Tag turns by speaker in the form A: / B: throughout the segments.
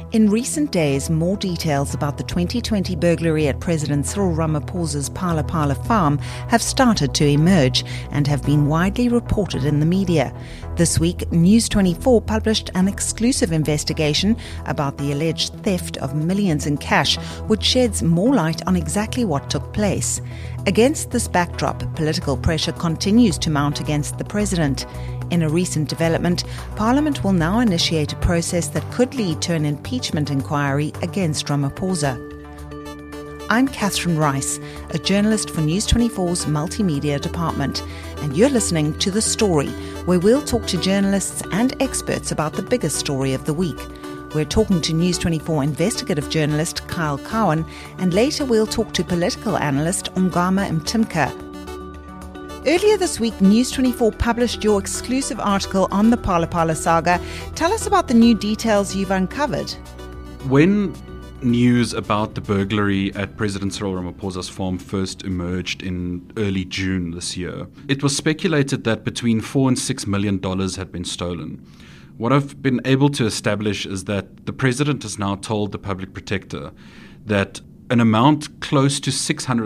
A: In recent days, more details about the 2020 burglary at President Cyril Ramaphosa's Phala Phala farm have started to emerge and have been widely reported in the media. This week, News 24 published an exclusive investigation about the alleged theft of millions in cash, which sheds more light on exactly what took place. Against this backdrop, political pressure continues to mount against the president. In a recent development, Parliament will now initiate a process that could lead to an impeachment inquiry against Ramaphosa. I'm Catherine Rice, a journalist for News 24's multimedia department, and you're listening to The Story, where we'll talk to journalists and experts about the biggest story of the week. We're talking to News 24 investigative journalist Kyle Cowan, and later we'll talk to political analyst Ongama Mtimka. Earlier this week, News 24 published your exclusive article on the Phala Phala saga. Tell us about the new details you've uncovered.
B: When news about the burglary at President Cyril Ramaphosa's farm first emerged in early June this year, it was speculated that between $4 and $6 million had been stolen. What I've been able to establish is that the president has now told the public protector that an amount close to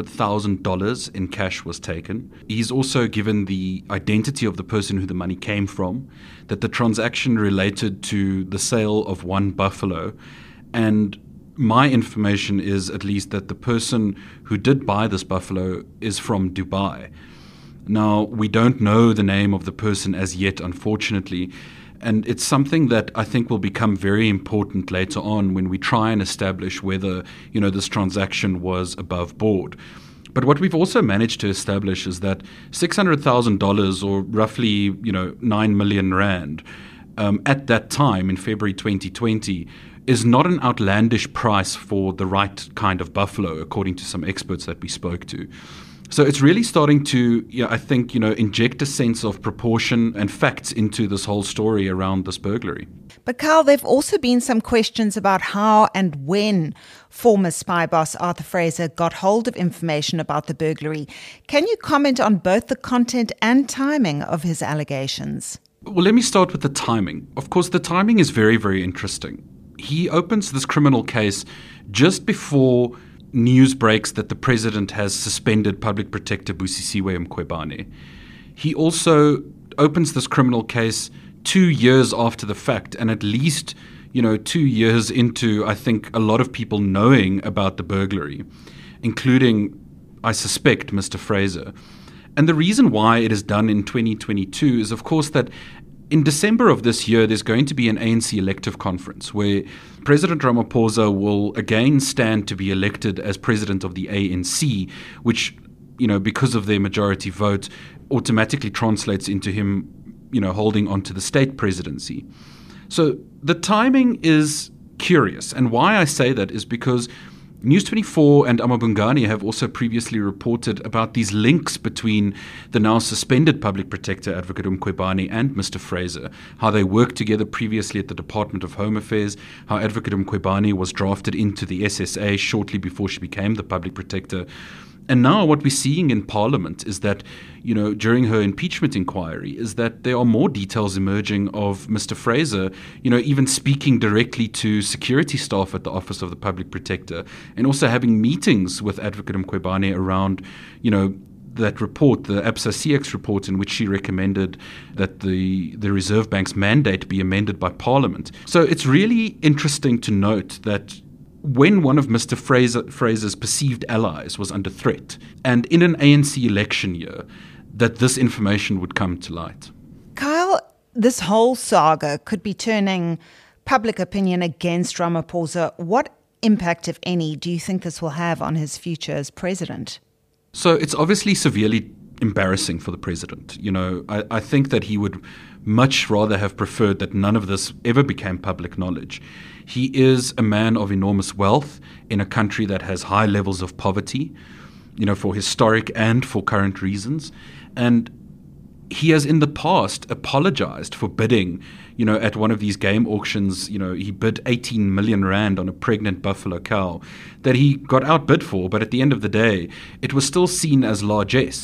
B: $600,000 in cash was taken. He's also given the identity of the person who the money came from, that the transaction related to the sale of one buffalo, and my information is at least that the person who did buy this buffalo is from Dubai. Now, we don't know the name of the person as yet, unfortunately, and it's something that I think will become very important later on when we try and establish whether, this transaction was above board. But what we've also managed to establish is that $600,000 or roughly, 9 million rand at that time in February 2020 is not an outlandish price for the right kind of buffalo, according to some experts that we spoke to. So it's really starting to, inject a sense of proportion and facts into this whole story around this burglary.
A: But Carl, there have also been some questions about how and when former spy boss Arthur Fraser got hold of information about the burglary. Can you comment on both the content and timing of his allegations?
B: Well, let me start with the timing. Of course, the timing is very, very interesting. He opens this criminal case just before news breaks that the president has suspended Public Protector Busisiwe Mkhwebane. He also opens this criminal case 2 years after the fact, and at least, 2 years into, I think, a lot of people knowing about the burglary, including, I suspect, Mr. Fraser. And the reason why it is done in 2022 is, of course, that in December of this year, there's going to be an ANC elective conference where President Ramaphosa will again stand to be elected as president of the ANC, which, because of their majority vote, automatically translates into him, holding on to the state presidency. So the timing is curious. And why I say that is because News 24 and Amabungani have also previously reported about these links between the now suspended Public Protector Advocate Mkhwebane and Mr. Fraser, how they worked together previously at the Department of Home Affairs, how Advocate Mkhwebane was drafted into the SSA shortly before she became the Public Protector. And now what we're seeing in Parliament is that, during her impeachment inquiry, is that there are more details emerging of Mr. Fraser, even speaking directly to security staff at the Office of the Public Protector and also having meetings with Advocate Mkhwebane around, that report, the Absa CX report, in which she recommended that the Reserve Bank's mandate be amended by Parliament. So it's really interesting to note that when one of Mr. Fraser's perceived allies was under threat, and in an ANC election year, that this information would come to light.
A: Kyle, this whole saga could be turning public opinion against Ramaphosa. What impact, if any, do you think this will have on his future as president?
B: So it's obviously severely embarrassing for the president. I think that he would much rather have preferred that none of this ever became public knowledge. He is a man of enormous wealth in a country that has high levels of poverty, for historic and for current reasons. And he has in the past apologized for bidding, at one of these game auctions. He bid 18 million rand on a pregnant buffalo cow that he got outbid for, but at the end of the day, it was still seen as largesse.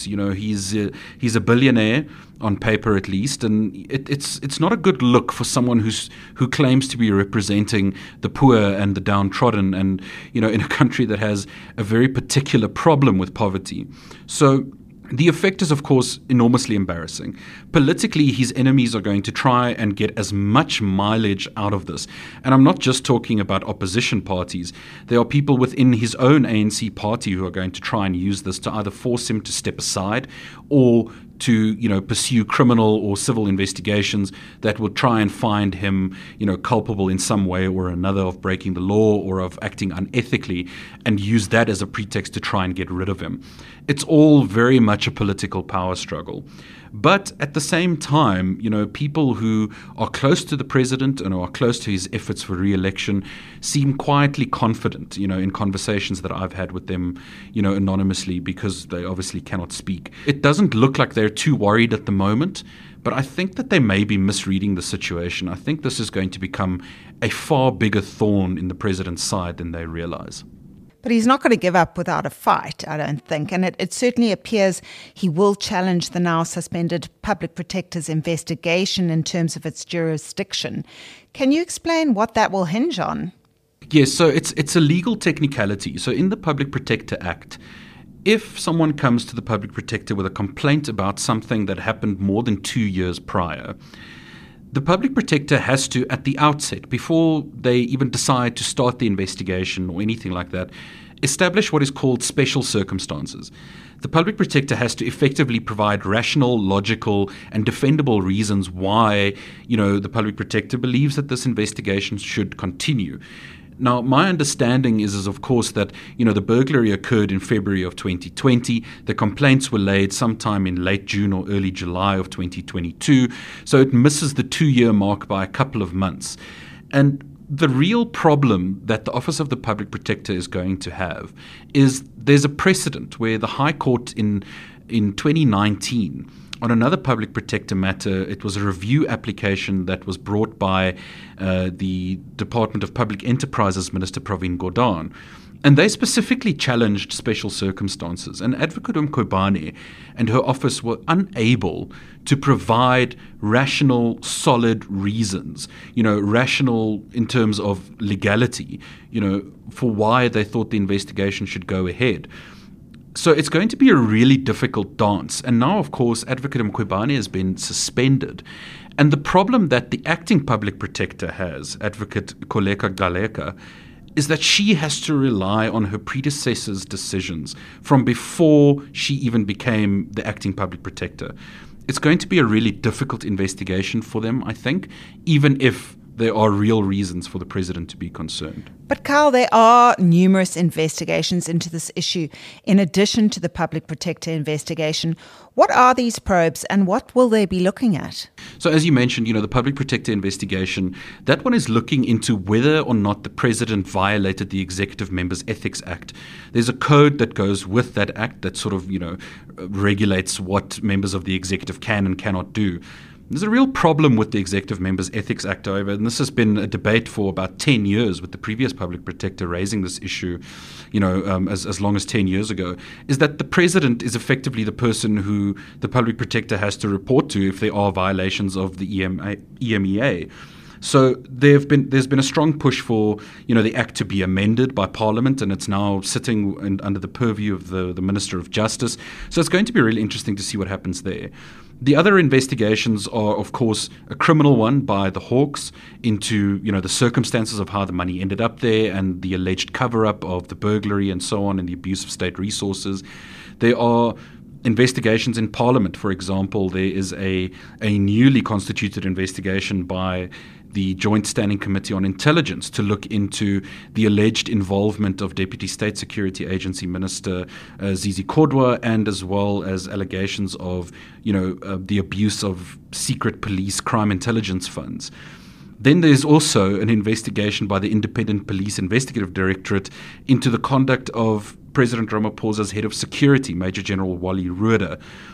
B: He's a billionaire on paper at least, and it's not a good look for someone who claims to be representing the poor and the downtrodden, and in a country that has a very particular problem with poverty. So the effect is, of course, enormously embarrassing. Politically, his enemies are going to try and get as much mileage out of this. And I'm not just talking about opposition parties. There are people within his own ANC party who are going to try and use this to either force him to step aside or to, pursue criminal or civil investigations that would try and find him, culpable in some way or another of breaking the law or of acting unethically, and use that as a pretext to try and get rid of him. It's all very much a political power struggle. But at the same time, people who are close to the president and are close to his efforts for re-election seem quietly confident, in conversations that I've had with them, anonymously, because they obviously cannot speak. It doesn't look like they're too worried at the moment, but I think that they may be misreading the situation. I think this is going to become a far bigger thorn in the president's side than they realize.
A: But he's not going to give up without a fight, I don't think. And it certainly appears he will challenge the now suspended public protector's investigation in terms of its jurisdiction. Can you explain what that will hinge on?
B: Yes, so it's a legal technicality. So in the Public Protector Act, if someone comes to the public protector with a complaint about something that happened more than 2 years prior, the public protector has to, at the outset, before they even decide to start the investigation or anything like that, establish what is called special circumstances. The public protector has to effectively provide rational, logical, and defendable reasons why, the public protector believes that this investigation should continue. Now, my understanding is of course, that, the burglary occurred in February of 2020. The complaints were laid sometime in late June or early July of 2022. So it misses the 2-year mark by a couple of months. And the real problem that the Office of the Public Protector is going to have is there's a precedent where the High Court in 2019, on another public protector matter, it was a review application that was brought by the Department of Public Enterprises Minister Pravin Gordhan. And they specifically challenged special circumstances. And Advocate Mkhwebane and her office were unable to provide rational, solid reasons, rational in terms of legality, for why they thought the investigation should go ahead. So it's going to be a really difficult dance. And now, of course, Advocate Mkhwebane has been suspended. And the problem that the acting public protector has, Advocate Kholeka Gcaleka, is that she has to rely on her predecessor's decisions from before she even became the acting public protector. It's going to be a really difficult investigation for them, I think, even if there are real reasons for the president to be concerned.
A: But Carl, there are numerous investigations into this issue in addition to the public protector investigation. What are these probes and what will they be looking at?
B: So as you mentioned, the public protector investigation, that one is looking into whether or not the president violated the Executive Members Ethics Act. There's a code that goes with that act that sort of, regulates what members of the executive can and cannot do. There's a real problem with the Executive Members Ethics Act, however, and this has been a debate for about 10 years with the previous public protector raising this issue, as long as 10 years ago, is that the president is effectively the person who the public protector has to report to if there are violations of the EMEA. So there's been a strong push for the act to be amended by Parliament, and it's now sitting under the purview of the Minister of Justice. So it's going to be really interesting to see what happens there. The other investigations are, of course, a criminal one by the Hawks into the circumstances of how the money ended up there and the alleged cover-up of the burglary and so on and the abuse of state resources. There are investigations in Parliament, for example. There is a newly constituted investigation by the Joint Standing Committee on Intelligence to look into the alleged involvement of Deputy State Security Agency Minister Zizi Kodwa, and as well as allegations of the abuse of secret police crime intelligence funds. Then there's also an investigation by the Independent Police Investigative Directorate into the conduct of President Ramaphosa's head of security, Major General Wally Rhoode.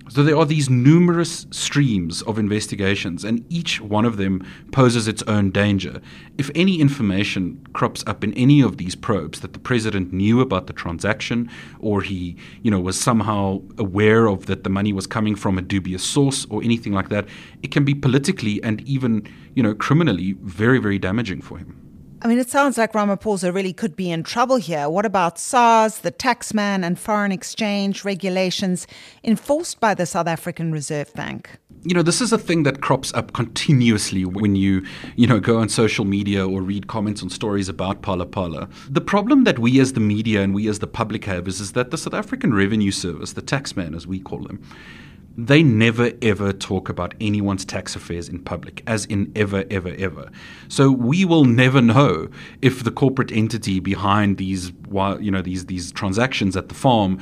B: So there are these numerous streams of investigations, and each one of them poses its own danger. If any information crops up in any of these probes that the president knew about the transaction, or he, was somehow aware of that the money was coming from a dubious source or anything like that, it can be politically and even, criminally very, very damaging for him.
A: I mean, it sounds like Ramaphosa really could be in trouble here. What about SARS, the taxman, and foreign exchange regulations enforced by the South African Reserve Bank?
B: This is a thing that crops up continuously when you go on social media or read comments on stories about Phala Phala. The problem that we as the media and we as the public have is that the South African Revenue Service, the taxman as we call them, they never, ever talk about anyone's tax affairs in public, as in ever, ever, ever. So we will never know if the corporate entity behind these transactions at the farm,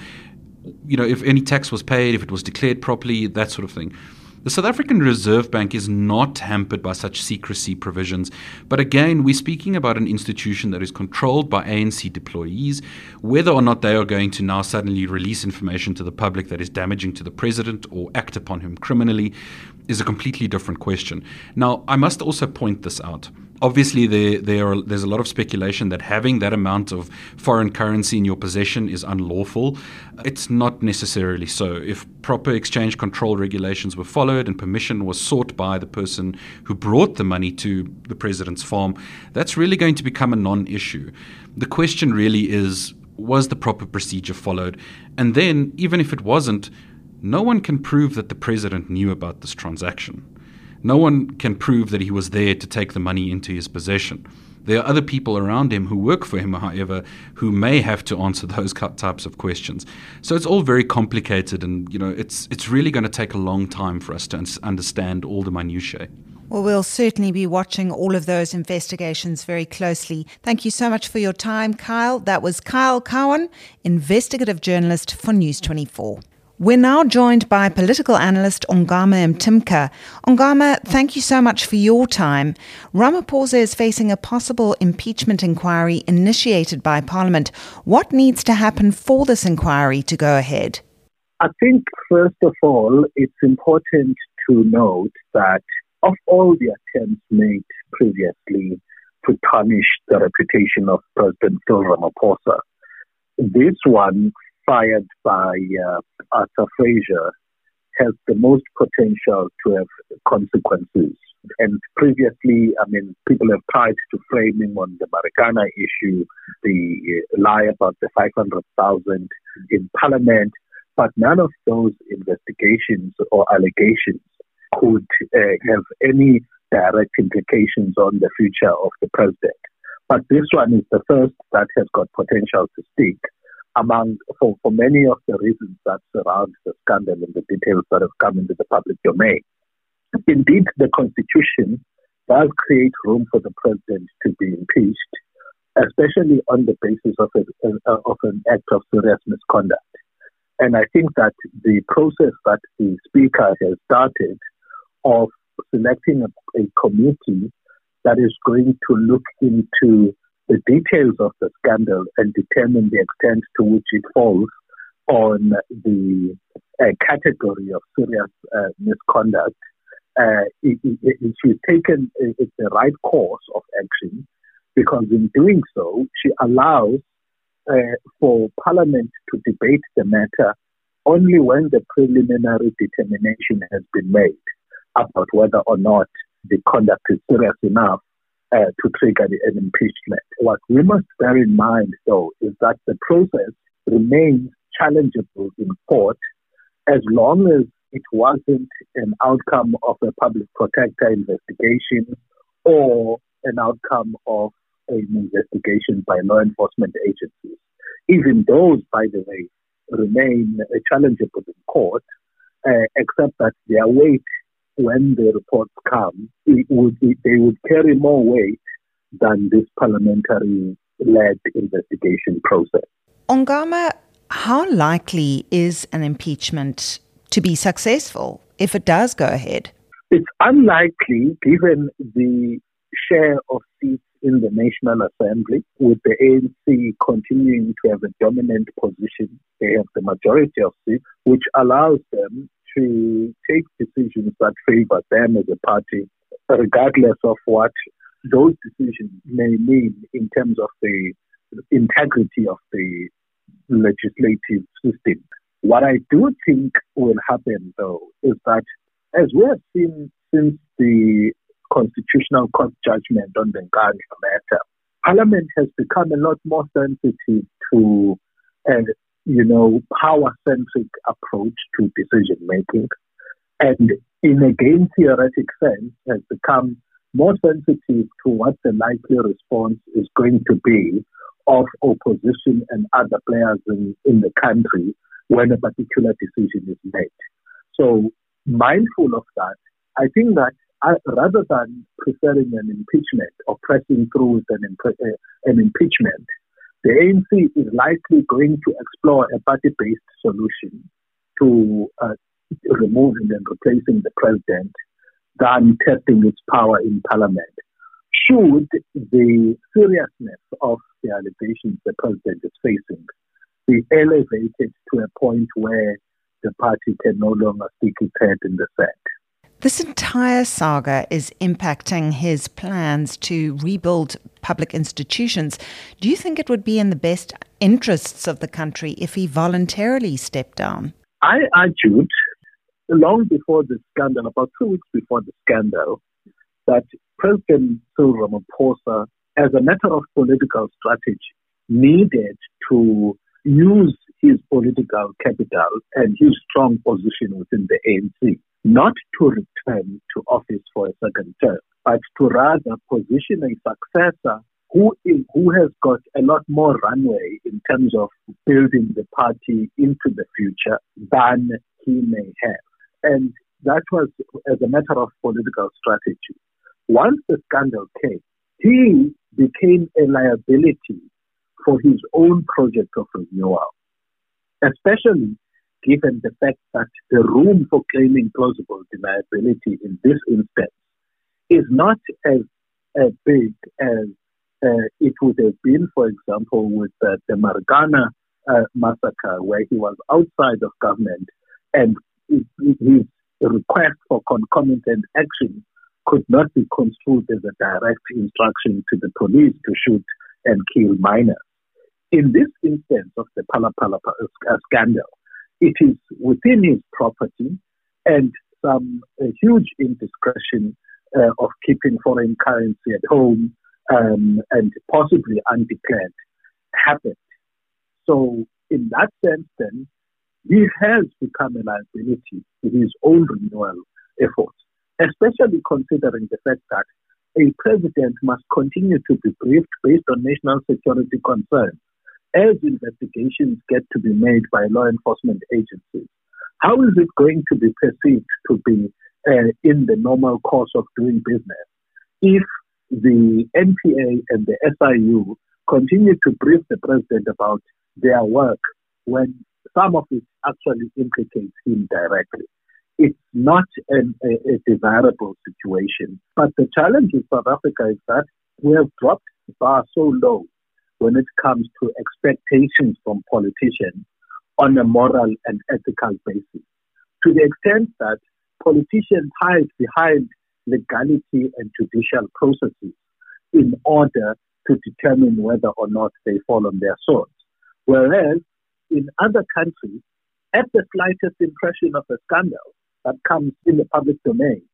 B: if any tax was paid, if it was declared properly, that sort of thing. The South African Reserve Bank is not hampered by such secrecy provisions, but again, we're speaking about an institution that is controlled by ANC deployees. Whether or not they are going to now suddenly release information to the public that is damaging to the president or act upon him criminally is a completely different question. Now, I must also point this out. Obviously, there's a lot of speculation that having that amount of foreign currency in your possession is unlawful. It's not necessarily so. If proper exchange control regulations were followed and permission was sought by the person who brought the money to the president's farm, that's really going to become a non-issue. The question really is, was the proper procedure followed? And then, even if it wasn't, no one can prove that the president knew about this transaction. No one can prove that he was there to take the money into his possession. There are other people around him who work for him, however, who may have to answer those types of questions. So it's all very complicated, and it's really going to take a long time for us to understand all the minutiae.
A: Well, we'll certainly be watching all of those investigations very closely. Thank you so much for your time, Kyle. That was Kyle Cowan, investigative journalist for News 24. We're now joined by political analyst Ongama Mtimka. Ongama, thank you so much for your time. Ramaphosa is facing a possible impeachment inquiry initiated by Parliament. What needs to happen for this inquiry to go ahead?
C: I think, first of all, it's important to note that of all the attempts made previously to tarnish the reputation of President Cyril Ramaphosa, this one, fired by Arthur Fraser, has the most potential to have consequences. And previously, people have tried to frame him on the Marikana issue, the lie about the 500,000 in Parliament, but none of those investigations or allegations could have any direct implications on the future of the president. But this one is the first that has got potential to stick, for many of the reasons that surround the scandal and the details that have come into the public domain. Indeed, the Constitution does create room for the president to be impeached, especially on the basis of an act of serious misconduct. And I think that the process that the Speaker has started of selecting a committee that is going to look into the details of the scandal and determine the extent to which it falls on the category of serious misconduct. She's taken the right course of action, because in doing so, she allows for Parliament to debate the matter only when the preliminary determination has been made about whether or not the conduct is serious enough to trigger an impeachment. What we must bear in mind, though, is that the process remains challengeable in court as long as it wasn't an outcome of a public protector investigation or an outcome of an investigation by law enforcement agencies. Even those, by the way, remain challengeable in court, except that their weight, when the reports come, they would carry more weight than this parliamentary-led investigation process.
A: Ongama, how likely is an impeachment to be successful if it does go ahead?
C: It's unlikely, given the share of seats in the National Assembly, with the ANC continuing to have a dominant position. They have the majority of seats, which allows them to take decisions that favor them as a party, regardless of what those decisions may mean in terms of the integrity of the legislative system. What I do think will happen, though, is that as we have seen since the Constitutional Court judgment on the Nkandla matter, Parliament has become a lot more sensitive to power-centric approach to decision-making, and in a game theoretic sense has become more sensitive to what the likely response is going to be of opposition and other players in the country when a particular decision is made. So, mindful of that, I think that rather than preferring an impeachment or pressing through with an impeachment, the ANC is likely going to explore a party-based solution to removing and replacing the president than testing its power in parliament. Should the seriousness of the allegations the president is facing be elevated to a point where the party can no longer stick its head in the sand?
A: This entire saga is impacting his plans to rebuild public institutions. Do you think it would be in the best interests of the country if he voluntarily stepped down?
C: I argued long before the scandal, about 2 weeks before the scandal, that President Cyril Ramaphosa, as a matter of political strategy, needed to use his political capital and his strong position within the ANC, not to return to office for a second term, but to rather position a successor who has got a lot more runway in terms of building the party into the future than he may have. And that was as a matter of political strategy. Once the scandal came, he became a liability for his own project of renewal, especially given the fact that the room for claiming plausible deniability in this instance is not as big as it would have been, for example, with the Marikana massacre, where he was outside of government and his request for concomitant action could not be construed as a direct instruction to the police to shoot and kill minors. In this instance of the Phala Phala scandal, it is within his property, and some huge indiscretion of keeping foreign currency at home and possibly undeclared happened. So in that sense, then, he has become a liability to his own renewal efforts, especially considering the fact that a president must continue to be briefed based on national security concerns as investigations get to be made by law enforcement agencies. How is it going to be perceived to be in the normal course of doing business if the NPA and the SIU continue to brief the president about their work when some of it actually implicates him directly? It's not a desirable situation. But the challenge in South Africa is that we have dropped the bar so low when it comes to expectations from politicians on a moral and ethical basis, to the extent that politicians hide behind legality and judicial processes in order to determine whether or not they fall on their swords. Whereas in other countries, at the slightest impression of a scandal that comes in the public domain,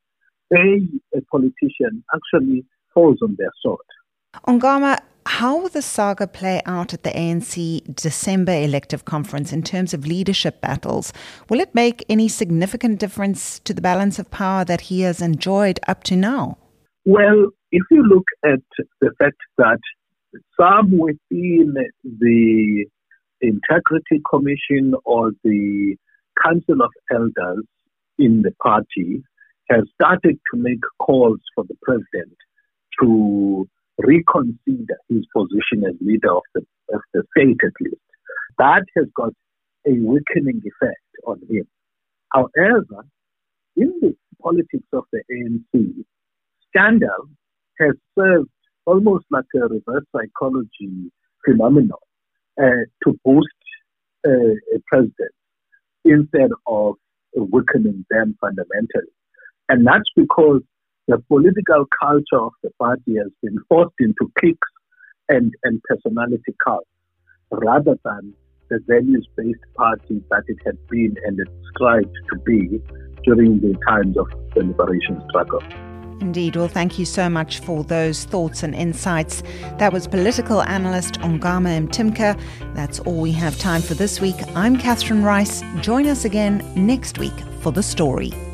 C: a politician actually falls on their sword.
A: Ongama, how will the saga play out at the ANC December elective conference in terms of leadership battles? Will it make any significant difference to the balance of power that he has enjoyed up to now?
C: Well, if you look at the fact that some within the Integrity Commission or the Council of Elders in the party have started to make calls for the president to reconsider his position as leader of the state, at least. That has got a weakening effect on him. However, in the politics of the ANC, scandal has served almost like a reverse psychology phenomenon to boost a president instead of weakening them fundamentally. And that's because the political culture of the party has been forced into cliques and personality cults rather than the values-based party that it had been and it strived to be during the times of the liberation struggle.
A: Indeed. Well, thank you so much for those thoughts and insights. That was political analyst Ongama Mtimka. That's all we have time for this week. I'm Catherine Rice. Join us again next week for The Story.